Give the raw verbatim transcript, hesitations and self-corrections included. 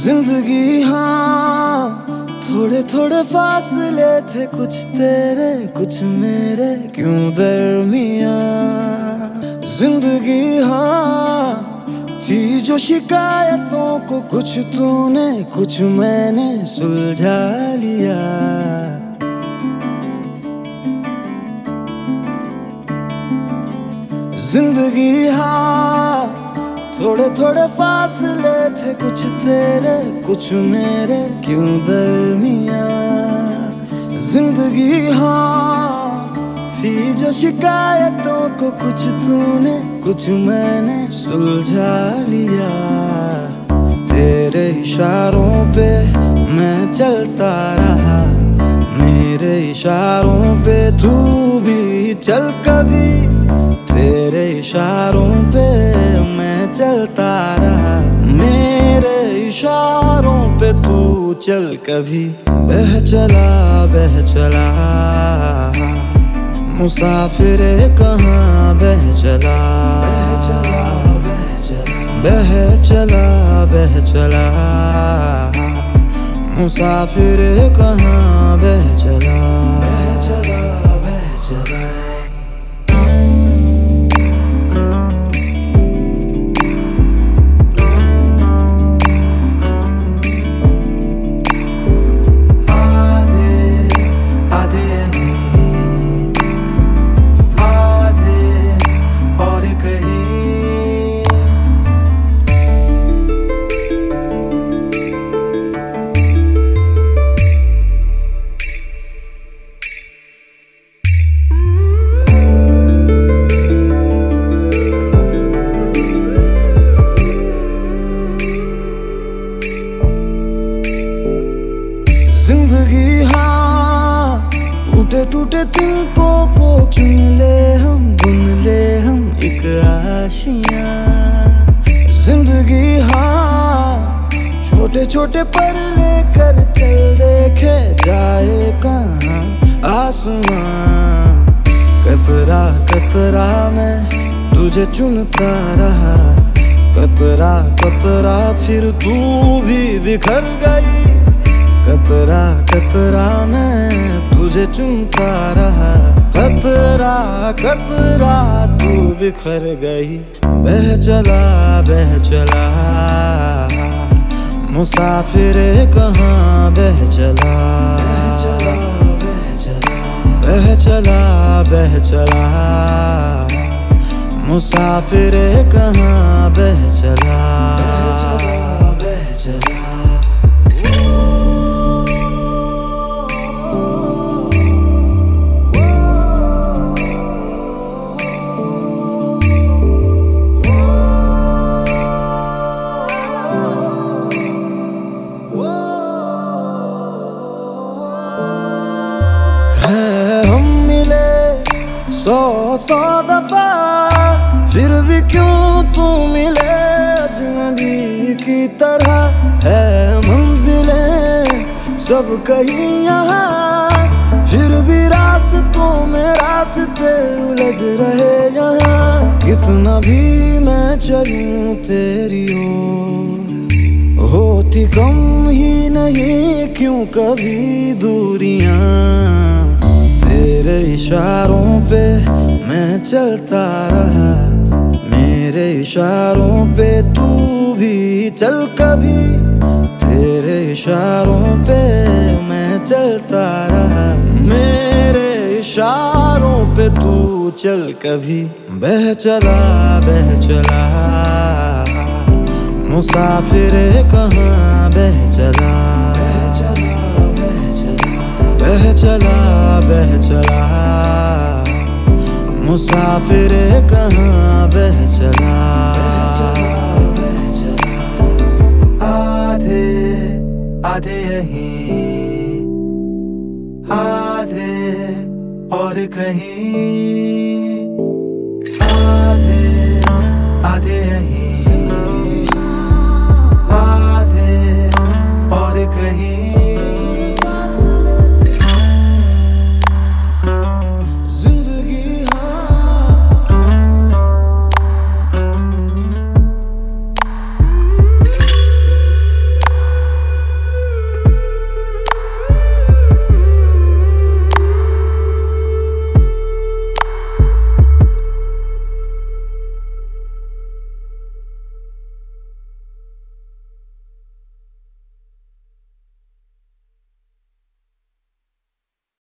जिंदगी हाँ थोड़े थोड़े फासले थे, कुछ तेरे कुछ मेरे क्यों दरमिया। जिंदगी हाँ थी जो शिकायतों को कुछ तूने कुछ मैंने सुलझा लिया। जिंदगी हाँ थोड़े थोड़े फासले थे, कुछ तेरे कुछ मेरे क्यों दरमिया। जिंदगी हाँ थी जो शिकायतों को कुछ तूने कुछ मैंने सुलझा लिया। तेरे इशारों पे मैं चलता रहा, मेरे इशारों पे तू भी चल कभी। तेरे इशारों पे मैं चलता रहा, मेरे इशारों पे तू चल कभी। बह चला बह चला मुसाफिरे कहाँ बह चला, बह चला बह चला बह चला बह चला मुसाफिरे कहाँ बह चला, बह चला बह चला। जिंदगी हाँ टूटे टूटे तिनकों को चुन ले हम, बुन ले हम एक आशियाँ। जिंदगी हाँ छोटे छोटे पर लेकर चल, देखे जाए कहाँ आसमां। कतरा कतरा मैं तुझे चुनता रहा, कतरा कतरा फिर तू भी बिखर गई। कतरा कतरा मैं तुझे चुनता रहा, कतरा कतरा तू बिखर गई। बह चला बह चला मुसाफिरे कहाँ बह चला, बह चला बह चला बह चला बह चला मुसाफिरे कहाँ बह चला, बह चला बह चला। हम मिले सौ सौ दफा, फिर भी क्यों तू मिले अजनबी की तरह। है मंजिलें सब कहीं यहाँ, फिर भी रास्तों में रास्ते उलझ रहे यहाँ। कितना भी मैं चलूं तेरी ओर, होती कम ही नहीं क्यों कभी दूरियां। तेरे इशारों पे मैं चलता रहा, मेरे इशारों पे तू भी चल कभी। तेरे इशारों पे मैं चलता रहा, मेरे इशारों पे तू चल कभी। बह चला बह चला मुसाफिरे कहाँ बह चला, बह चला बह चला बह चला बह चला मुसाफिरे कहाँ बह चला, बह चला बह चला। आधे आधे यहीं, आधे और कहीं।